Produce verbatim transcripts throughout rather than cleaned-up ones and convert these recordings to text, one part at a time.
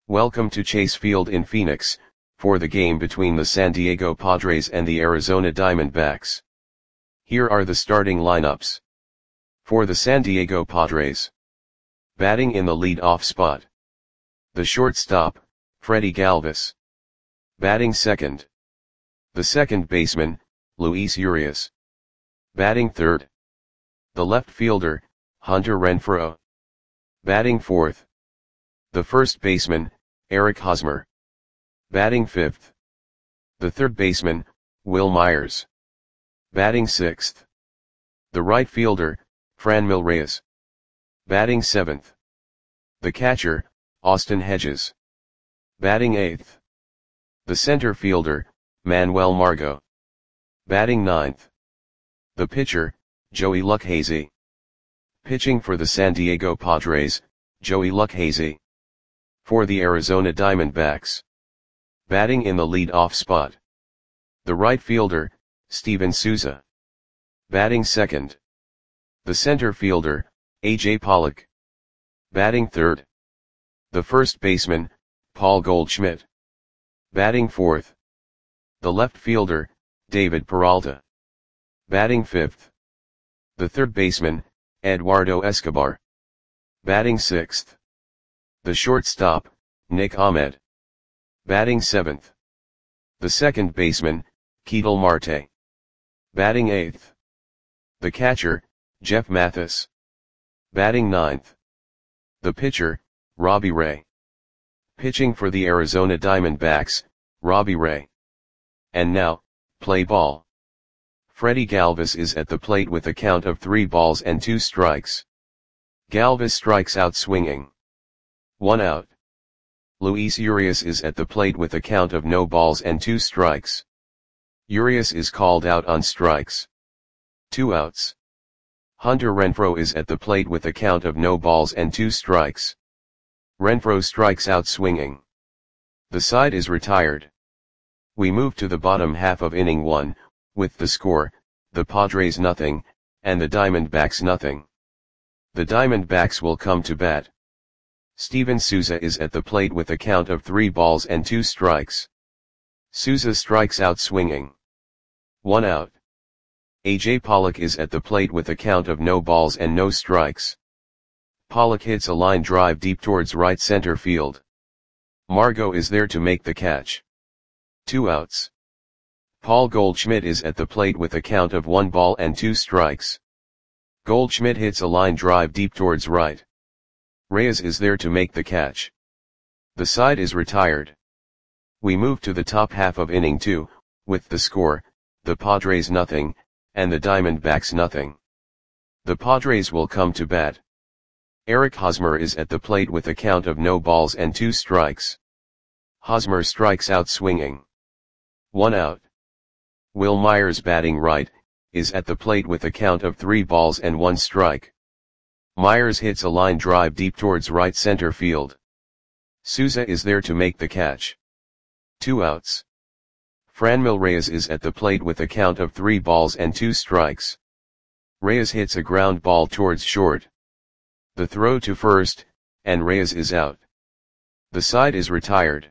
Welcome to Chase Field in Phoenix, for the game between the San Diego Padres and the Arizona Diamondbacks. Here are the starting lineups. For the San Diego Padres. Batting in the lead-off spot. The shortstop, Freddie Galvis. Batting second. The second baseman, Luis Urias. Batting third. The left fielder, Hunter Renfroe. Batting fourth. The first baseman, Eric Hosmer. Batting fifth. The third baseman, Wil Myers. Batting sixth. The right fielder, Franmil Reyes. Batting seventh. The catcher, Austin Hedges. Batting eighth. The center fielder, Manuel Margot. Batting ninth. The pitcher, Joey Lucchesi. Pitching for the San Diego Padres, Joey Lucchesi. For the Arizona Diamondbacks. Batting in the lead-off spot. The right fielder, Steven Souza. Batting second. The center fielder, A J Pollock. Batting third. The first baseman, Paul Goldschmidt. Batting fourth. The left fielder, David Peralta. Batting fifth. The third baseman, Eduardo Escobar. Batting sixth. The shortstop, Nick Ahmed. Batting seventh. The second baseman, Ketel Marte. Batting eighth. The catcher, Jeff Mathis. Batting ninth. The pitcher, Robbie Ray. Pitching for the Arizona Diamondbacks, Robbie Ray. And now, play ball. Freddie Galvis is at the plate with a count of three balls and two strikes. Galvis strikes out swinging. One out. Luis Urias is at the plate with a count of no balls and two strikes. Urias is called out on strikes. Two outs. Hunter Renfroe is at the plate with a count of no balls and two strikes. Renfroe strikes out swinging. The side is retired. We move to the bottom half of inning one, with the score, the Padres nothing, and the Diamondbacks nothing. The Diamondbacks will come to bat. Steven Souza is at the plate with a count of three balls and two strikes. Souza strikes out swinging. One out. A J Pollock is at the plate with a count of no balls and no strikes. Pollock hits a line drive deep towards right center field. Margot is there to make the catch. Two outs. Paul Goldschmidt is at the plate with a count of one ball and two strikes. Goldschmidt hits a line drive deep towards right. Reyes is there to make the catch. The side is retired. We move to the top half of inning two, with the score, the Padres nothing, and the Diamondbacks nothing. The Padres will come to bat. Eric Hosmer is at the plate with a count of no balls and two strikes. Hosmer strikes out swinging. One out. Wil Myers batting right, is at the plate with a count of three balls and one strike. Myers hits a line drive deep towards right center field. Souza is there to make the catch. Two outs. Franmil Reyes is at the plate with a count of three balls and two strikes. Reyes hits a ground ball towards short. The throw to first, and Reyes is out. The side is retired.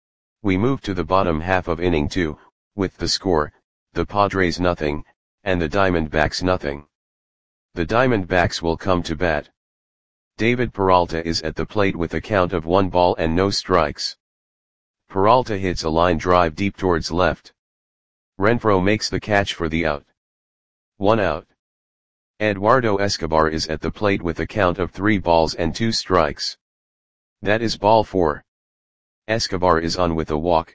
We move to the bottom half of inning two, with the score, the Padres nothing, and the Diamondbacks nothing. The Diamondbacks will come to bat. David Peralta is at the plate with a count of one ball and no strikes. Peralta hits a line drive deep towards left. Renfroe makes the catch for the out. One out. Eduardo Escobar is at the plate with a count of three balls and two strikes. That is ball four. Escobar is on with a walk.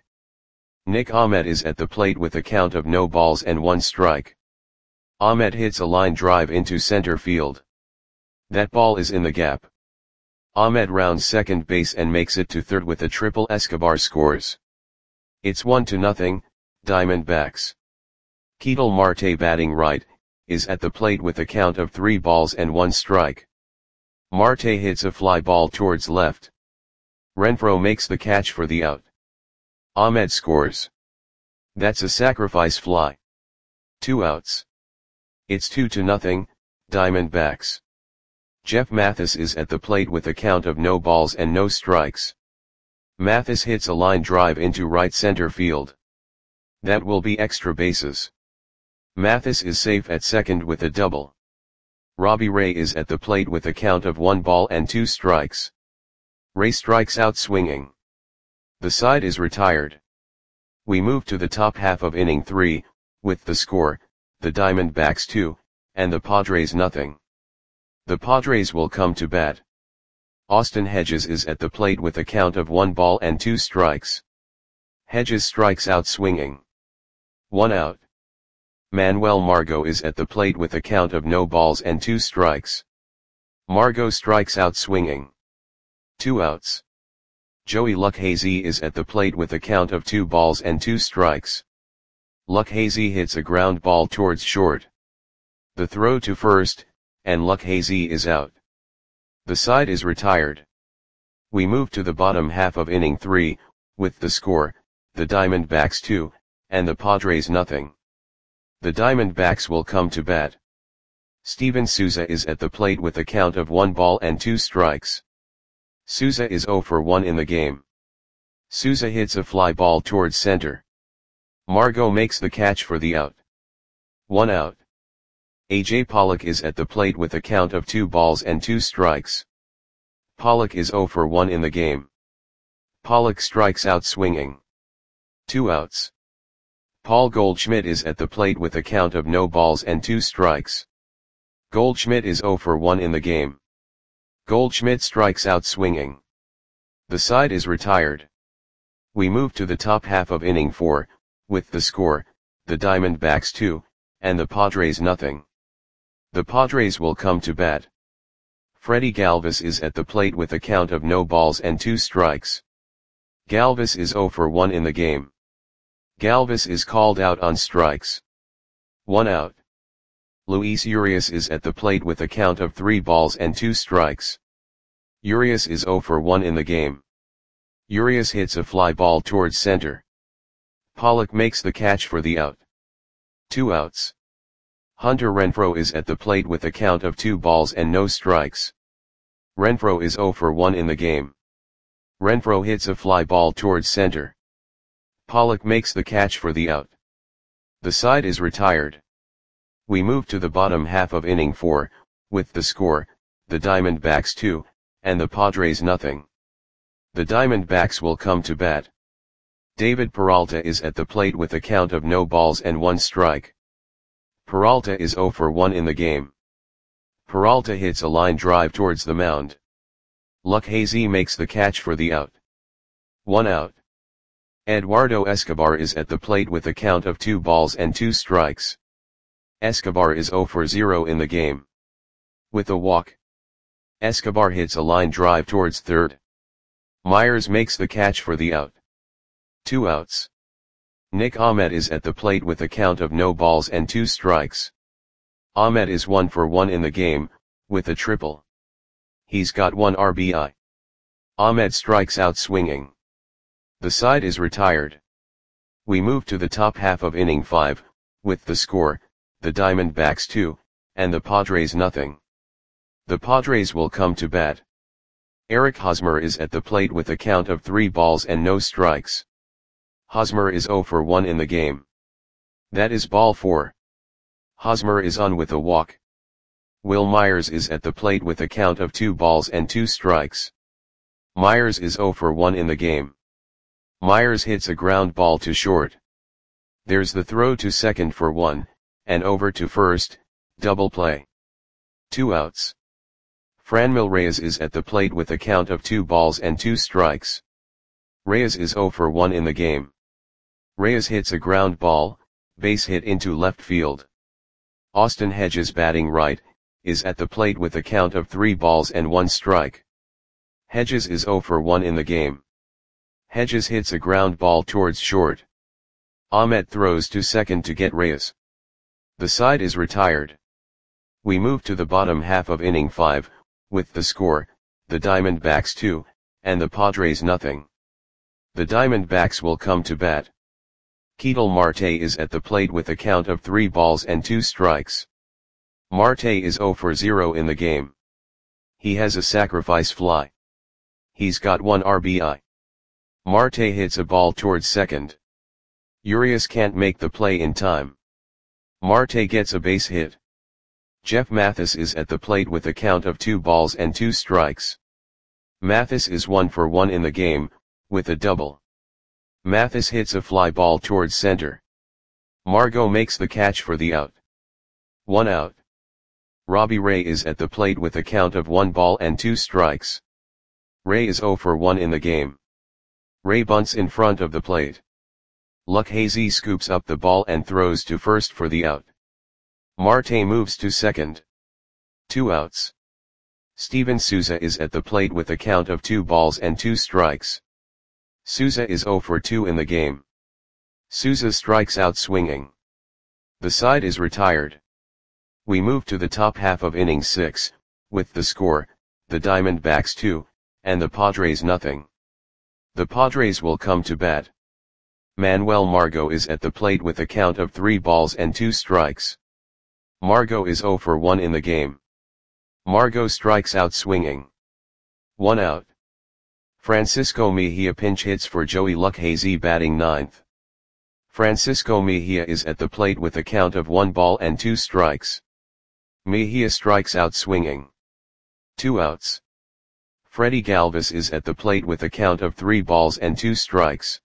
Nick Ahmed is at the plate with a count of no balls and one strike. Ahmed hits a line drive into center field. That ball is in the gap. Ahmed rounds second base and makes it to third with a triple. Escobar scores. It's one to nothing, Diamondbacks. Ketel Marte batting right, is at the plate with a count of three balls and one strike. Marte hits a fly ball towards left. Renfroe makes the catch for the out. Ahmed scores. That's a sacrifice fly. Two outs. It's two to nothing, Diamondbacks. Jeff Mathis is at the plate with a count of no balls and no strikes. Mathis hits a line drive into right center field. That will be extra bases. Mathis is safe at second with a double. Robbie Ray is at the plate with a count of one ball and two strikes. Ray strikes out swinging. The side is retired. We move to the top half of inning three, with the score, the Diamondbacks two, and the Padres nothing. The Padres will come to bat. Austin Hedges is at the plate with a count of one ball and two strikes. Hedges strikes out swinging. One out. Manuel Margot is at the plate with a count of no balls and two strikes. Margot strikes out swinging. Two outs. Joey Lucchesi is at the plate with a count of two balls and two strikes. Lucchesi hits a ground ball towards short. The throw to first, and Lucchesi is out. The side is retired. We move to the bottom half of inning three, with the score, the Diamondbacks two, and the Padres nothing. The Diamondbacks will come to bat. Steven Souza is at the plate with a count of one ball and two strikes. Souza is zero for one in the game. Souza hits a fly ball towards center. Margot makes the catch for the out. One out. A J Pollock is at the plate with a count of two balls and two strikes. Pollock is zero for one in the game. Pollock strikes out swinging. Two outs. Paul Goldschmidt is at the plate with a count of no balls and two strikes. Goldschmidt is zero for one in the game. Goldschmidt strikes out swinging. The side is retired. We move to the top half of inning four, with the score, the Diamondbacks two, and the Padres nothing. The Padres will come to bat. Freddie Galvis is at the plate with a count of no balls and two strikes. Galvis is zero for one in the game. Galvis is called out on strikes. One out. Luis Urias is at the plate with a count of three balls and two strikes. Urias is zero for one in the game. Urias hits a fly ball towards center. Pollock makes the catch for the out. Two outs. Hunter Renfroe is at the plate with a count of two balls and no strikes. Renfroe is zero for one in the game. Renfroe hits a fly ball towards center. Pollock makes the catch for the out. The side is retired. We move to the bottom half of inning four, with the score, the Diamondbacks two, and the Padres nothing. The Diamondbacks will come to bat. David Peralta is at the plate with a count of no balls and one strike. Peralta is zero for one in the game. Peralta hits a line drive towards the mound. Lucchesi makes the catch for the out. One out. Eduardo Escobar is at the plate with a count of two balls and two strikes. Escobar is zero for zero in the game. With a walk, Escobar hits a line drive towards third. Myers makes the catch for the out. Two outs. Nick Ahmed is at the plate with a count of no balls and two strikes. Ahmed is one for one in the game, with a triple. He's got one R B I. Ahmed strikes out swinging. The side is retired. We move to the top half of inning five, with the score, the Diamondbacks two, and the Padres nothing. The Padres will come to bat. Eric Hosmer is at the plate with a count of three balls and no strikes. Hosmer is zero for one in the game. That is ball four. Hosmer is on with a walk. Will Myers is at the plate with a count of two balls and two strikes. Myers is zero for one in the game. Myers hits a ground ball to short. There's the throw to second for one, and over to first, double play. Two outs. Franmil Reyes is at the plate with a count of two balls and two strikes. Reyes is zero for one in the game. Reyes hits a ground ball, base hit into left field. Austin Hedges, batting right, is at the plate with a count of three balls and one strike. Hedges is zero for one in the game. Hedges hits a ground ball towards short. Ahmed throws to second to get Reyes. The side is retired. We move to the bottom half of inning five, with the score, the Diamondbacks two, and the Padres nothing. The Diamondbacks will come to bat. Ketel Marte is at the plate with a count of three balls and two strikes. Marte is zero for zero in the game. He has a sacrifice fly. He's got one R B I. Marte hits a ball towards second. Urias can't make the play in time. Marte gets a base hit. Jeff Mathis is at the plate with a count of two balls and two strikes. Mathis is one for one in the game, with a double. Mathis hits a fly ball towards center. Margot makes the catch for the out. One out. Robbie Ray is at the plate with a count of one ball and two strikes. Ray is zero for one in the game. Ray bunts in front of the plate. Lucchesi scoops up the ball and throws to first for the out. Marte moves to second. Two outs. Steven Souza is at the plate with a count of two balls and two strikes. Souza is zero for two in the game. Souza strikes out swinging. The side is retired. We move to the top half of inning six, with the score, the Diamondbacks two, and the Padres nothing. The Padres will come to bat. Manuel Margot is at the plate with a count of three balls and two strikes. Margot is zero for one in the game. Margot strikes out swinging. One out. Francisco Mejia pinch hits for Joey Lucchesi batting ninth. Francisco Mejia is at the plate with a count of one ball and two strikes. Mejia strikes out swinging. Two outs. Freddie Galvis is at the plate with a count of three balls and two strikes.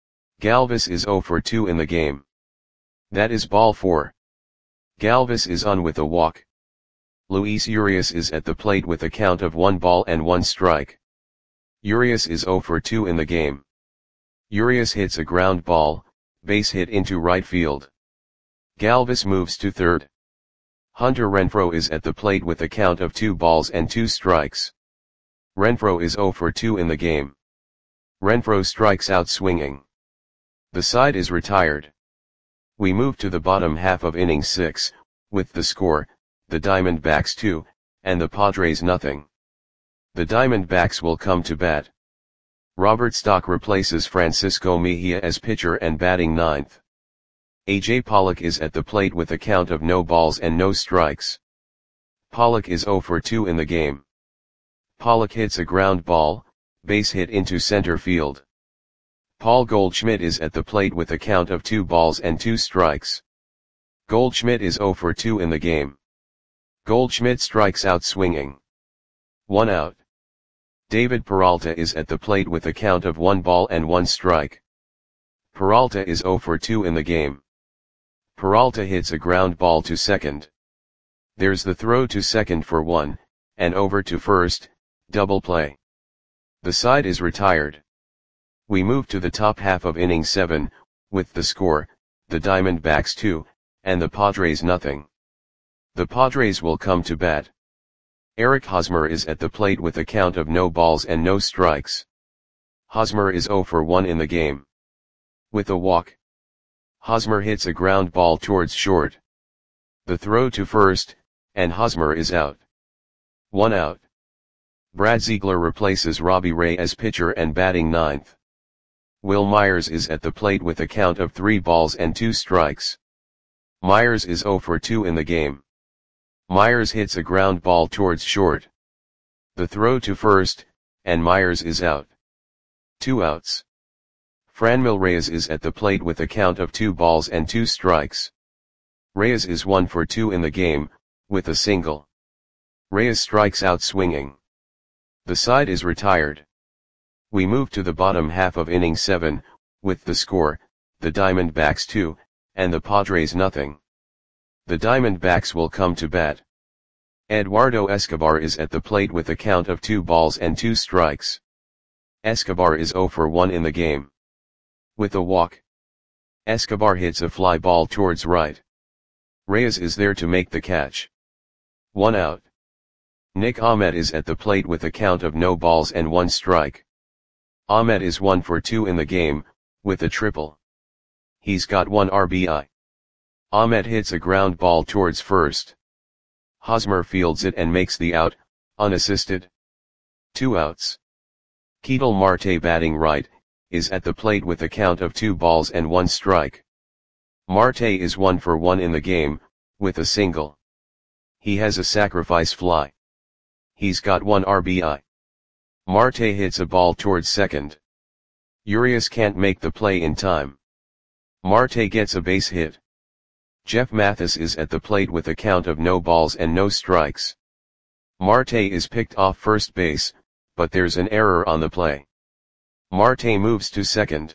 Galvis is zero for two in the game. That is ball four. Galvis is on with a walk. Luis Urias is at the plate with a count of one ball and one strike. Urias is zero for two in the game. Urias hits a ground ball, base hit into right field. Galvis moves to third. Hunter Renfroe is at the plate with a count of two balls and two strikes. Renfroe is zero for two in the game. Renfroe strikes out swinging. The side is retired. We move to the bottom half of inning six, with the score, the Diamondbacks two, and the Padres nothing. The Diamondbacks will come to bat. Robert Stock replaces Francisco Mejia as pitcher and batting ninth. A J Pollock is at the plate with a count of no balls and no strikes. Pollock is zero for two in the game. Pollock hits a ground ball, base hit into center field. Paul Goldschmidt is at the plate with a count of two balls and two strikes. Goldschmidt is zero for two in the game. Goldschmidt strikes out swinging. One out. David Peralta is at the plate with a count of one ball and one strike. Peralta is zero for two in the game. Peralta hits a ground ball to second. There's the throw to second for one, and over to first, double play. The side is retired. We move to the top half of inning seven, with the score, the Diamondbacks two, and the Padres nothing. The Padres will come to bat. Eric Hosmer is at the plate with a count of no balls and no strikes. Hosmer is zero for one in the game. With a walk. Hosmer hits a ground ball towards short. The throw to first, and Hosmer is out. One out. Brad Ziegler replaces Robbie Ray as pitcher and batting ninth. Will Myers is at the plate with a count of three balls and two strikes. Myers is zero for two in the game. Myers hits a ground ball towards short. The throw to first, and Myers is out. Two outs. Franmil Reyes is at the plate with a count of two balls and two strikes. Reyes is one for two in the game, with a single. Reyes strikes out swinging. The side is retired. We move to the bottom half of inning seven, with the score, the Diamondbacks two, and the Padres nothing. The Diamondbacks will come to bat. Eduardo Escobar is at the plate with a count of two balls and two strikes. Escobar is zero for one in the game. With a walk. Escobar hits a fly ball towards right. Reyes is there to make the catch. One out. Nick Ahmed is at the plate with a count of no balls and one strike. Ahmed is one for two in the game, with a triple. He's got one R B I. Ahmed hits a ground ball towards first. Hosmer fields it and makes the out, unassisted. Two outs. Ketel Marte batting right, is at the plate with a count of two balls and one strike. Marte is one for one in the game, with a single. He has a sacrifice fly. He's got one R B I. Marte hits a ball towards second. Urias can't make the play in time. Marte gets a base hit. Jeff Mathis is at the plate with a count of no balls and no strikes. Marte is picked off first base, but there's an error on the play. Marte moves to second.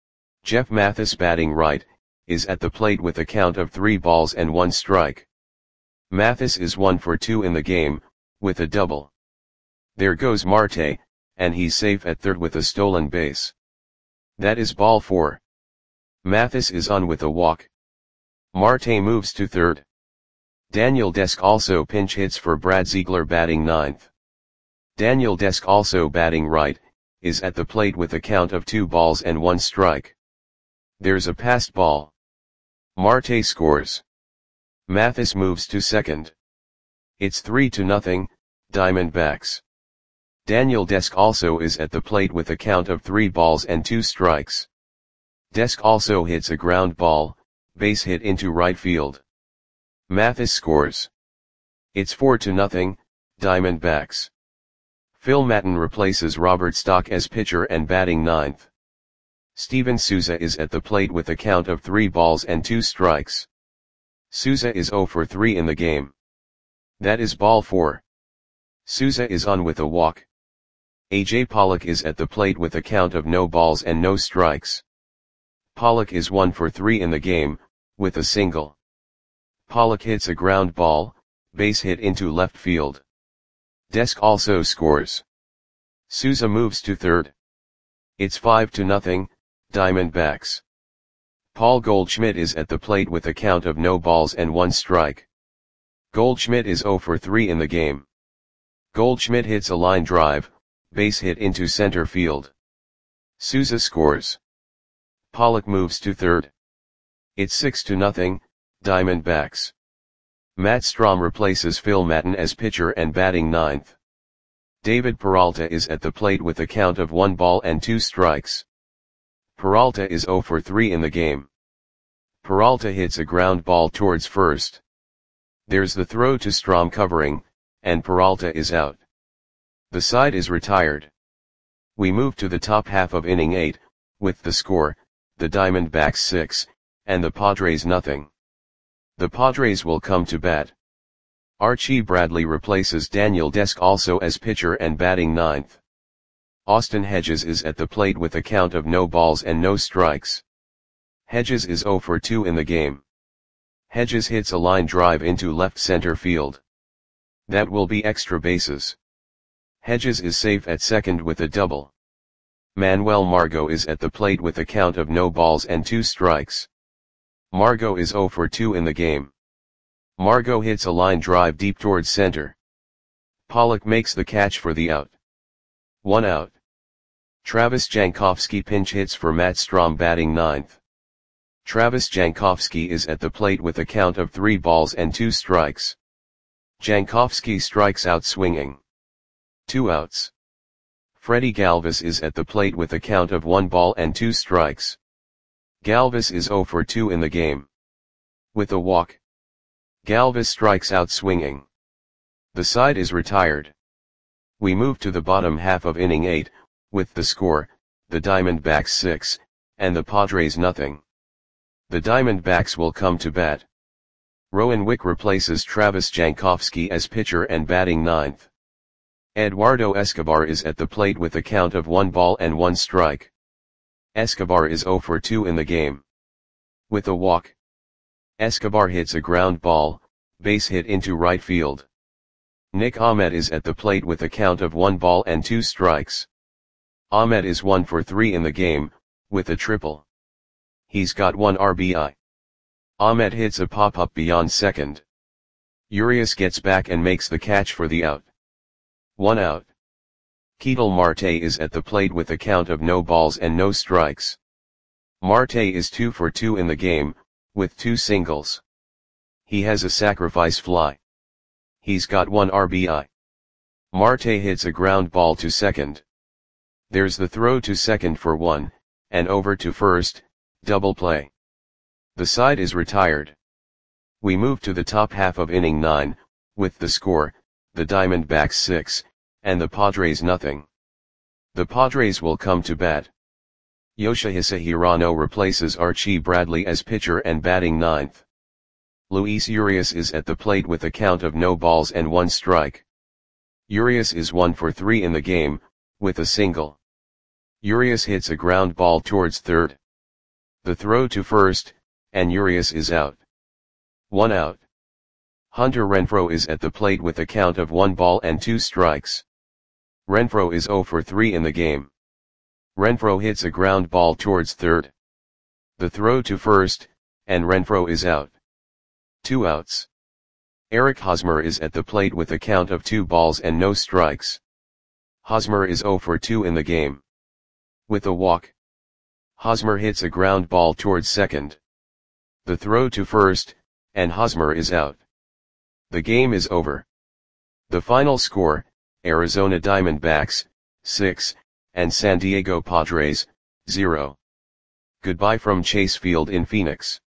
Jeff Mathis, batting right, is at the plate with a count of three balls and one strike. Mathis is one for two in the game, with a double. There goes Marte, and he's safe at third with a stolen base. That is ball four. Mathis is on with a walk. Marte moves to third. Daniel Desk also pinch hits for Brad Ziegler, batting ninth. Daniel Desk, also batting right, is at the plate with a count of two balls and one strike. There's a passed ball. Marte scores. Mathis moves to second. It's three to nothing, Diamondbacks. Daniel Desk also is at the plate with a count of three balls and two strikes. Desk also hits a ground ball, base hit into right field. Mathis scores. It's four to nothing, Diamondbacks. Phil Maton replaces Robert Stock as pitcher and batting ninth. Steven Souza is at the plate with a count of three balls and two strikes. Souza is zero for three in the game. That is ball four. Souza is on with a walk. A J Pollock is at the plate with a count of no balls and no strikes. Pollock is one for three in the game, with a single. Pollock hits a ground ball, base hit into left field. Desk also scores. Souza moves to third. It's five to nothing, Diamondbacks. Paul Goldschmidt is at the plate with a count of no balls and one strike. Goldschmidt is zero for three in the game. Goldschmidt hits a line drive, base hit into center field. Souza scores. Pollock moves to third. It's six to nothing, Diamondbacks. Matt Strahm replaces Phil Maton as pitcher and batting ninth. David Peralta is at the plate with a count of one ball and two strikes. Peralta is zero for three in the game. Peralta hits a ground ball towards first. There's the throw to Strahm covering, and Peralta is out. The side is retired. We move to the top half of inning eight, with the score, the Diamondbacks six, and the Padres nothing. The Padres will come to bat. Archie Bradley replaces Daniel Desk also as pitcher and batting ninth. Austin Hedges is at the plate with a count of no balls and no strikes. Hedges is zero for two in the game. Hedges hits a line drive into left center field. That will be extra bases. Hedges is safe at second with a double. Manuel Margot is at the plate with a count of no balls and two strikes. Margot is zero for two in the game. Margot hits a line drive deep towards center. Pollock makes the catch for the out. One out. Travis Jankowski pinch hits for Matt Strahm batting ninth. Travis Jankowski is at the plate with a count of three balls and two strikes. Jankowski strikes out swinging. Two outs. Freddie Galvis is at the plate with a count of one ball and two strikes. Galvis is zero for two in the game. With a walk. Galvis strikes out swinging. The side is retired. We move to the bottom half of inning eight, with the score, the Diamondbacks six, and the Padres nothing. The Diamondbacks will come to bat. Rowan Wick replaces Travis Jankowski as pitcher and batting ninth. Eduardo Escobar is at the plate with a count of one ball and one strike. Escobar is zero for two in the game. With a walk. Escobar hits a ground ball, base hit into right field. Nick Ahmed is at the plate with a count of one ball and two strikes. Ahmed is one for three in the game, with a triple. He's got one R B I. Ahmed hits a pop-up beyond second. Urias gets back and makes the catch for the out. One out. Ketel Marte is at the plate with a count of no balls and no strikes. Marte is two for two in the game, with two singles. He has a sacrifice fly. He's got one R B I. Marte hits a ground ball to second. There's the throw to second for one, and over to first, double play. The side is retired. We move to the top half of inning nine, with the score, the Diamondbacks six, and the Padres nothing. The Padres will come to bat. Yoshihisa Hirano replaces Archie Bradley as pitcher and batting ninth. Luis Urias is at the plate with a count of no balls and one strike. Urias is one for three in the game, with a single. Urias hits a ground ball towards third. The throw to first, and Urias is out. One out. Hunter Renfroe is at the plate with a count of one ball and two strikes. Renfroe is zero for three in the game. Renfroe hits a ground ball towards third. The throw to first, and Renfroe is out. Two outs. Eric Hosmer is at the plate with a count of two balls and no strikes. Hosmer is zero for two in the game. With a walk. Hosmer hits a ground ball towards second. The throw to first, and Hosmer is out. The game is over. The final score, Arizona Diamondbacks, six, and San Diego Padres, zero. Goodbye from Chase Field in Phoenix.